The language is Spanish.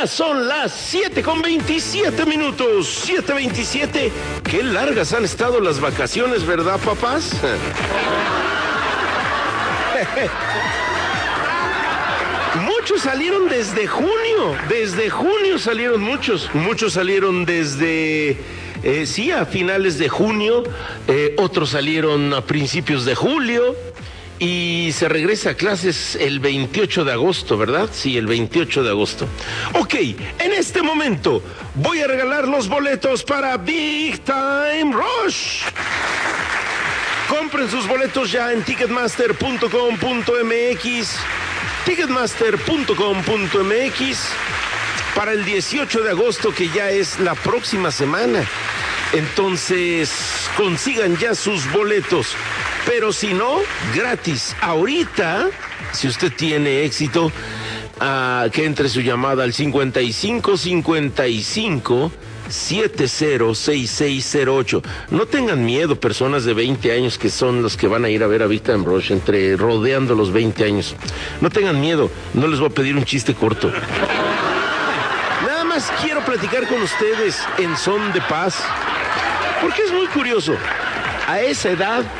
Ya son las 7:27. 7:27. Qué largas han estado las vacaciones, ¿verdad, papás? Muchos salieron desde junio. Desde junio salieron muchos. Muchos salieron desde... sí, a finales de junio. Otros salieron a principios de julio. Y se regresa a clases el 28 de agosto, ¿verdad? Sí, el 28 de agosto. Ok, en este momento voy a regalar los boletos para Big Time Rush. Compren sus boletos ya en ticketmaster.com.mx. Ticketmaster.com.mx para el 18 de agosto, que ya es la próxima semana. Entonces, consigan ya sus boletos. Pero si no, gratis. Ahorita, si usted tiene éxito, que entre su llamada al 5555-706608. No tengan miedo, personas de 20 años que son los que van a ir a ver a Big Time Rush, rodeando los 20 años. No tengan miedo, no les voy a pedir un chiste corto. Nada más quiero platicar con ustedes en son de paz, porque es muy curioso. A esa edad